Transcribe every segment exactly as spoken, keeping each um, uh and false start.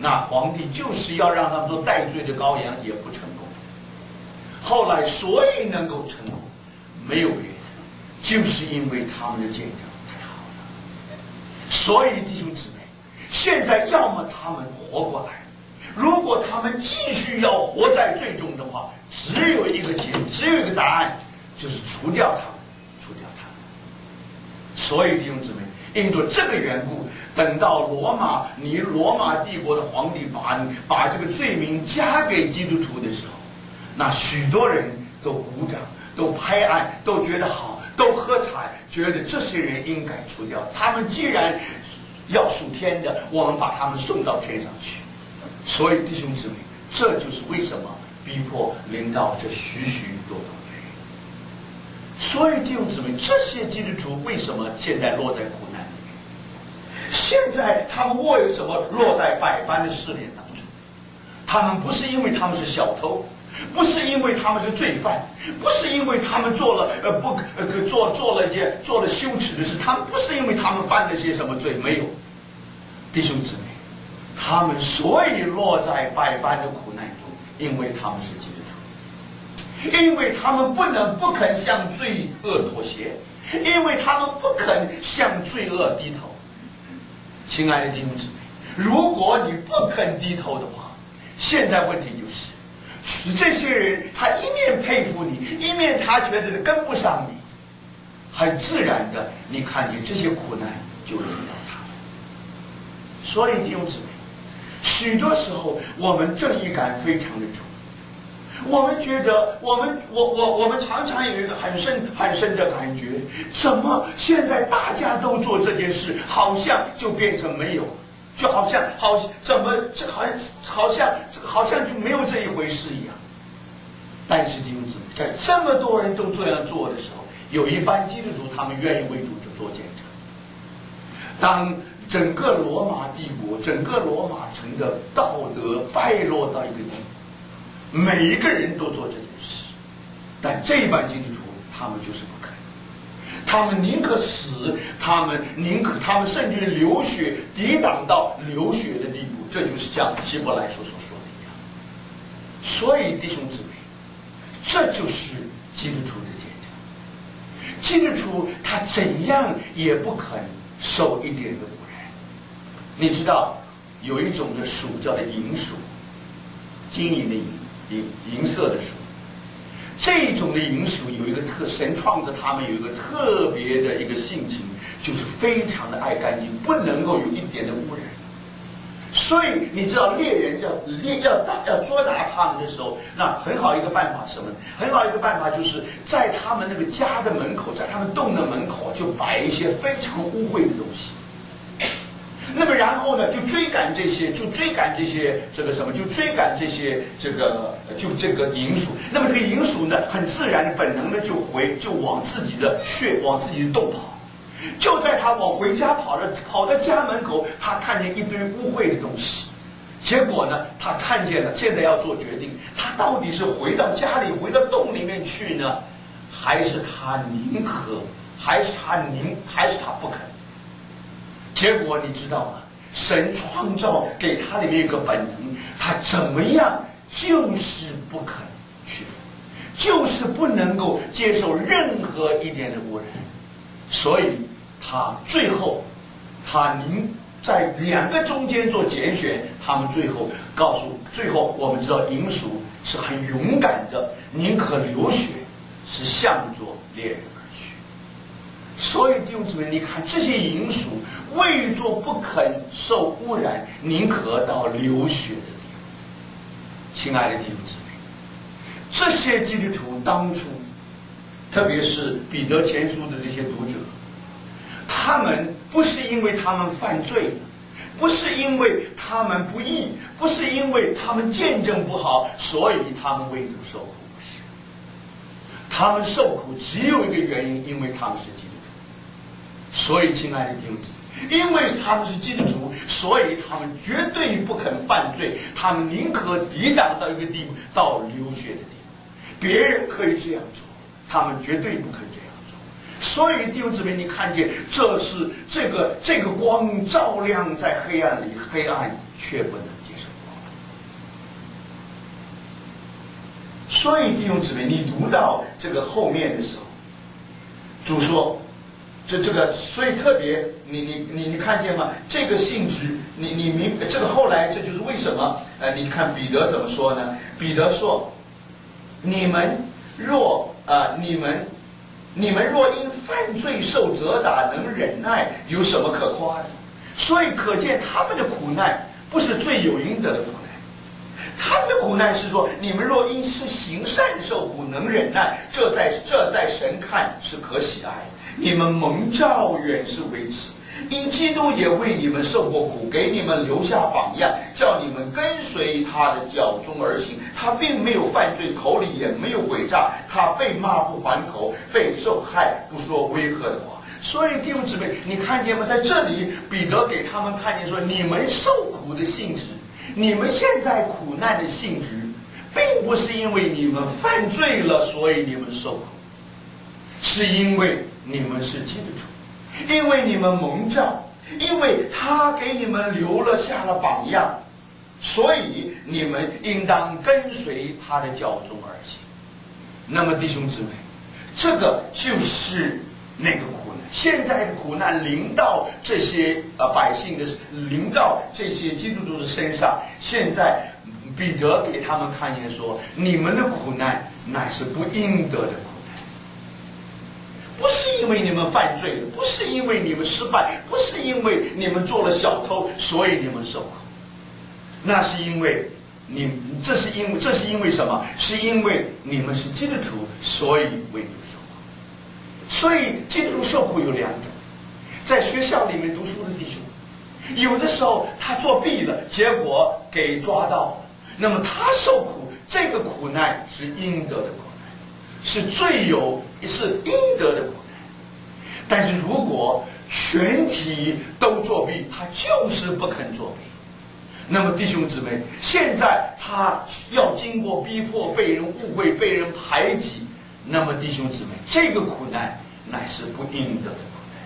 那皇帝就是要让他们做代罪的羔羊，也不成功。后来所以能够成功，没有别的，就是因为他们的见证太好了。所以弟兄姊妹，现在要么他们活过来，如果他们继续要活在罪中的话，只有一个结，只有一个答案，就是除掉他们，除掉他们。所以弟兄姊妹，因着这个缘故，等到罗马你罗马帝国的皇帝把把这个罪名加给基督徒的时候，那许多人都鼓掌，都拍案，都觉得好，都喝彩，觉得这些人应该除掉。他们既然要属天的，我们把他们送到天上去。所以弟兄姊妹，这就是为什么逼迫临到这许许多多的人。所以弟兄姊妹，这些基督徒为什么现在落在苦难里面？现在他们为什么落在百般的试炼当中？他们不是因为他们是小偷，不是因为他们是罪犯，不是因为他们做了呃不呃做做了一件做了羞耻的事，他们不是因为他们犯了些什么罪，没有。弟兄姊妹，他们所以落在百般的苦难中，因为他们是基督徒，因为他们不能不肯向罪恶妥协，因为他们不肯向罪恶低头。亲爱的弟兄姊妹，如果你不肯低头的话，现在问题就是这些人他一面佩服你，一面他觉得跟不上你，很自然的你看见这些苦难就临到他们。所以弟兄姊妹，许多时候我们正义感非常的重，我们觉得我们我我我们常常有一个很深很深的感觉，怎么现在大家都做这件事，好像就变成没有，就好像好怎么这好像好像好像就没有这一回事一样。但是弟兄姊妹，在这么多人都这样做的时候，有一班基督徒他们愿意为主做见证。当整个罗马帝国，整个罗马城的道德败落到一个地步，每一个人都做这件事，但这一班基督徒他们就是不肯，他们宁可死，他们宁可他们甚至流血，抵挡到流血的地步。这就是像希伯来书所说的一样。所以弟兄姊妹，这就是基督徒的见证。基督徒他怎样也不肯受一点的污染。你知道有一种的鼠叫做银鼠，金银的银，银银色的鼠。这种的银鼠有一个特神创造他们有一个特别的一个性情，就是非常的爱干净，不能够有一点的污染。所以你知道猎人要猎要打要捉拿他们的时候，那很好一个办法是什么？很好一个办法就是在他们那个家的门口，在他们洞的门口就摆一些非常污秽的东西。那么然后呢，就追赶这些，就追赶这些这个什么，就追赶这些这个就这个银鼠。那么这个银鼠呢，很自然的本能的就回就往自己的穴往自己的洞跑。就在他往回家跑的跑到家门口，他看见一堆污秽的东西。结果呢，他看见了，现在要做决定，他到底是回到家里回到洞里面去呢，还是他宁可，还是他宁还是他不肯？结果你知道吗？神创造给他里面有一个本能，他怎么样就是不肯屈服，就是不能够接受任何一点的污染。所以他最后他宁在两个中间做拣选，他们最后告诉最后我们知道银鼠是很勇敢的，宁可流血，是向着猎人而去。所以弟兄姊妹，你看这些银鼠为着不肯受污染，宁可到流血的地步。亲爱的弟兄姊妹，这些基督徒当初，特别是彼得前书的这些读者，他们不是因为他们犯罪，不是因为他们不义，不是因为他们见证不好，所以他们为主受苦，不是。他们受苦只有一个原因，因为他们是基督徒。所以亲爱的弟兄姊妹，因为他们是基督徒，所以他们绝对不肯犯罪，他们宁可抵挡到一个地步，到流血的地步。别人可以这样做，他们绝对不肯这样做。所以弟兄姊妹，你看见这是这个这个光照亮在黑暗里，黑暗却不能接受。 所以弟兄姊妹，你读到这个后面的时候，主说，这这个，所以特别，你你你你看见吗？这个性质，你你明这个后来，这就是为什么？呃，你看彼得怎么说呢？彼得说，你们若呃你们你们若因犯罪受责打能忍耐，有什么可夸的？所以可见他们的苦难不是罪有应得的苦难。他们的苦难是说，你们若因是行善受苦能忍耐，这在这在神看是可喜爱的。你们蒙召原是为此，因基督也为你们受过苦，给你们留下榜样，叫你们跟随他的脚中而行。他并没有犯罪，口里也没有诡诈，他被骂不还口，被受害不说威吓的话。所以弟兄姊妹，你看见吗？在这里彼得给他们看见说，你们受苦的性质，你们现在苦难的性质，并不是因为你们犯罪了所以你们受苦，是因为你们是基督徒，因为你们蒙召，因为他给你们留了下了榜样，所以你们应当跟随他的脚中而行。那么弟兄姊妹，这个就是那个苦难，现在的苦难临到这些呃百姓的，临到这些基督徒的身上。现在彼得给他们看见说，你们的苦难乃是不应得的苦难，不是因为你们犯罪了，不是因为你们失败，不是因为你们做了小偷所以你们受苦，那是因为你这是因为这是因为什么？是因为你们是基督徒，所以为主受苦。所以基督徒受苦有两种，在学校里面读书的弟兄，有的时候他作弊了，结果给抓到了，那么他受苦，这个苦难是应得的苦难，是罪有是应得的苦难。但是如果全体都作弊，他就是不肯作弊，那么弟兄姊妹，现在他要经过逼迫，被人误会，被人排挤，那么弟兄姊妹，这个苦难乃是不应得的苦难。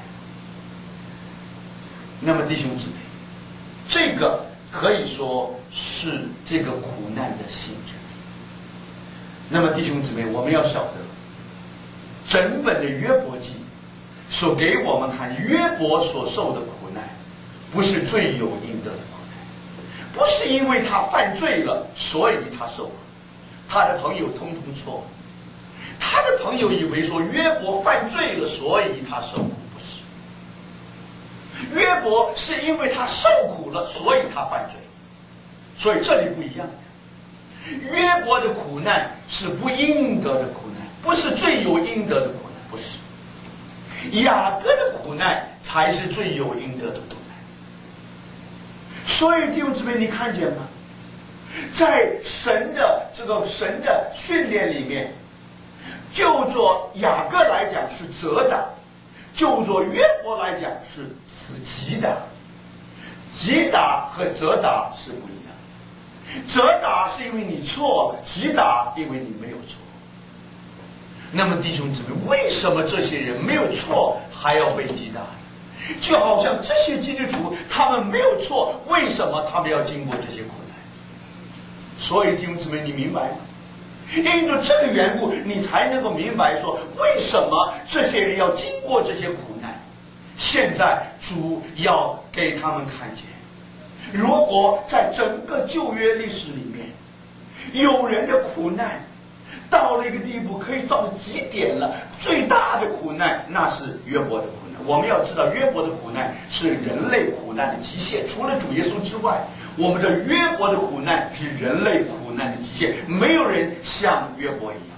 那么弟兄姊妹，这个可以说是这个苦难的性质。那么弟兄姊妹，我们要晓得，整本的约伯记所给我们看，约伯所受的苦难不是罪有应得的苦难，不是因为他犯罪了所以他受苦，他的朋友通通错。他的朋友以为说约伯犯罪了所以他受苦，不是。约伯是因为他受苦了所以他犯罪，所以这里不一样。约伯的苦难是不应得的苦难，不是罪有应得的苦难，不是。雅各的苦难才是罪有应得的苦难。所以弟兄姊妹，你看见吗？在神的这个神的训练里面，就做雅各来讲是责打，就做约伯来讲是是击打。击打和责打是不一样，责打是因为你错了，击打因为你没有错。那么弟兄姊妹，为什么这些人没有错还要被击打？就好像这些基督徒他们没有错，为什么他们要经过这些苦难？所以弟兄姊妹，你明白吗？因着这个缘故，你才能够明白说，为什么这些人要经过这些苦难。现在主要给他们看见，如果在整个旧约历史里面，有人的苦难到了一个地步，可以到极点了，最大的苦难那是约伯的苦难。我们要知道，约伯的苦难是人类苦难的极限，除了主耶稣之外，我们这约伯的苦难是人类苦难的极限，没有人像约伯一样。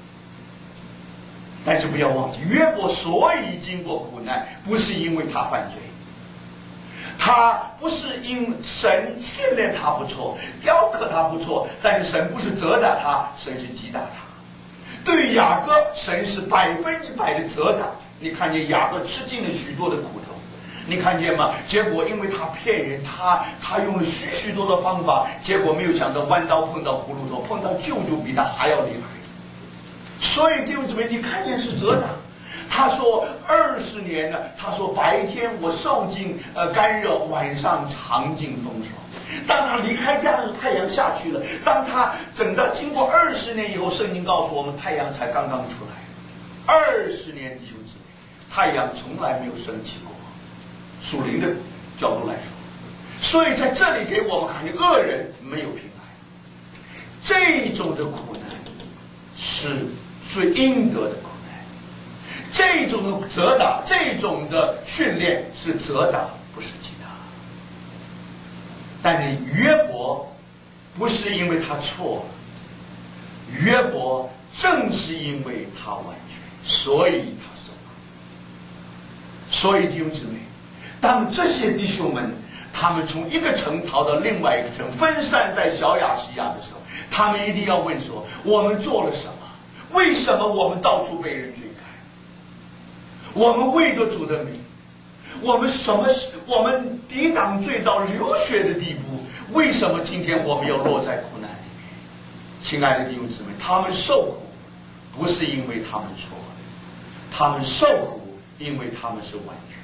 但是不要忘记，约伯所以经过苦难，不是因为他犯罪，他不是因神训练他不错，雕刻他不错，但是神不是责打他，神是击打他。对于雅各，神是百分之百的责打。你看见雅各吃尽了许多的苦头，你看见吗？结果因为他骗人，他他用了许许多的方法，结果没有想到弯刀碰到葫芦头，碰到舅舅比他还要厉害。所以弟兄姊妹，你看见是责打。他说二十年呢，他说白天我受尽呃干热，晚上尝尽风霜。 当他离开家的时候，太阳下去了。当他等到经过二十年以后，圣经告诉我们，太阳才刚刚出来。二十年，弟兄姊妹，太阳从来没有升起过。属灵的角度来说，所以在这里给我们看见恶人没有平安，这种的苦难是是应得的苦难，这种的责打，这种的训练是责打，不是击打。但是约伯不是因为他错了，约伯正是因为他完全，所以他受苦。所以弟兄姊妹，当这些弟兄们他们从一个城逃到另外一个城，分散在小亚细亚的时候，他们一定要问说：我们做了什么？为什么我们到处被人追赶？我们为着主的名，我们什么？我们抵挡罪到流血的地步，为什么今天我们要落在苦难里面？亲爱的弟兄姊妹，他们受苦不是因为他们错了，他们受苦因为他们是完全。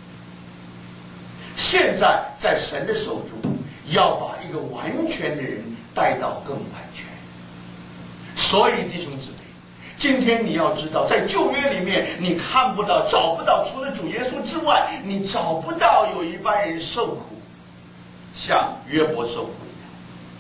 现在在神的手中，要把一个完全的人带到更完全。所以弟兄姊妹，今天你要知道，在旧约里面，你看不到、找不到，除了主耶稣之外，你找不到有一般人受苦，像约伯受苦一样。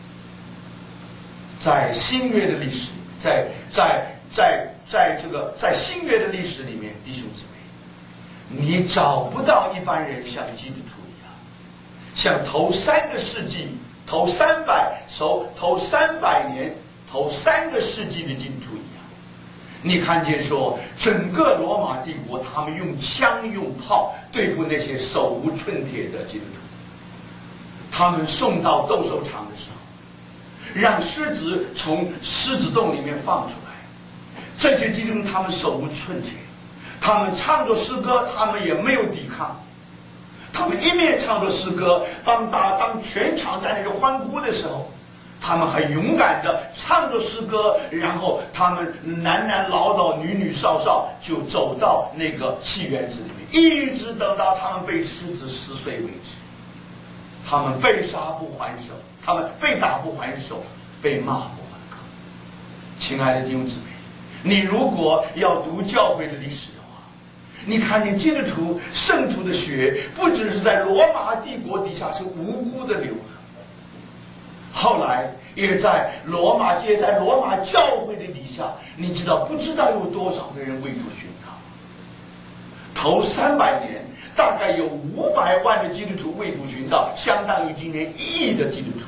在新约的历史，在在在在这个在新约的历史里面，弟兄姊妹，你找不到一般人像基督徒一样，像头三个世纪、头三百、头头三百年、头三个世纪的基督徒一样。你看见说，整个罗马帝国，他们用枪用炮对付那些手无寸铁的基督徒。他们送到斗兽场的时候，让狮子从狮子洞里面放出来。这些基督徒他们手无寸铁，他们唱着诗歌，他们也没有抵抗。他们一面唱着诗歌，当大当全场在那里欢呼的时候，他们很勇敢的唱着诗歌，然后他们男男老老、女女少少就走到那个戏园子里面，一直等到他们被狮子撕碎为止。他们被杀不还手，他们被打不还手，被骂不还口。亲爱的弟兄姊妹，你如果要读教会的历史的话，你看见基督徒圣徒的血不只是在罗马帝国底下是无辜的流了，后来也在罗马街、在罗马教会的底下，你知道不知道有多少个人为主殉道？头三百年，大概有五百万的基督徒为主殉道，相当于今年一亿的基督徒。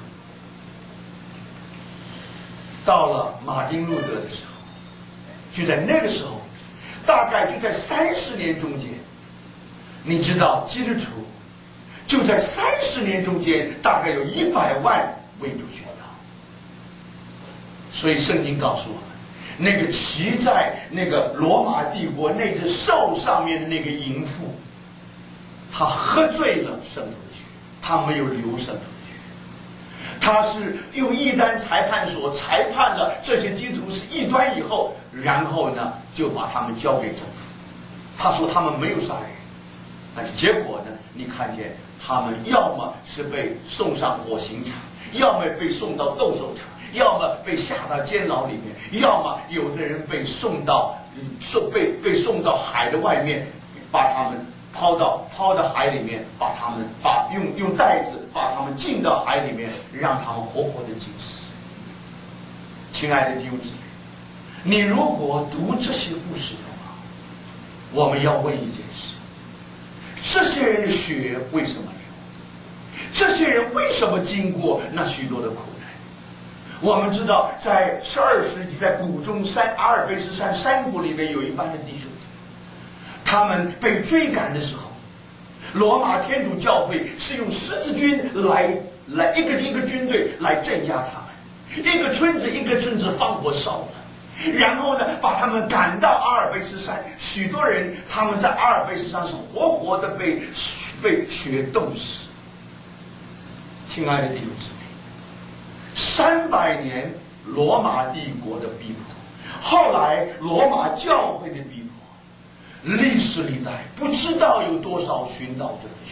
到了马丁路德的时候，就在那个时候，大概就在三十年中间，你知道基督徒就在三十年中间，大概有一百万为主殉道。所以圣经告诉我们，那个骑在那个罗马帝国那只兽上面的那个淫妇，他喝醉了圣徒的血，他没有流圣徒的血，他是用异端裁判所裁判了这些基督徒是异端以后，然后呢就把他们交给政府。他说他们没有杀人，但是结果呢，你看见他们要么是被送上火刑场，要么被送到斗兽场，要么被下到监牢里面，要么有的人被送到送被被送到海的外面，把他们抛到抛到海里面，把他们把用用袋子把他们浸到海里面，让他们活活的浸死。亲爱的弟兄姊妹，你如果读这些故事的话，我们要问一件事：这些人的血为什么流？这些人为什么经过那许多的苦难？我们知道，在十二世纪，在古中山阿尔卑斯山山谷里面有一班的弟兄，他们被追赶的时候，罗马天主教会是用十字军来来一个一个军队来镇压他们，一个村子一个村子放火烧了，然后呢把他们赶到阿尔卑斯山，许多人他们在阿尔卑斯山是活活的被被雪冻死。亲爱的弟兄姊妹，三百年罗马帝国的逼迫，后来罗马教会的逼迫，历史历代不知道有多少殉道者的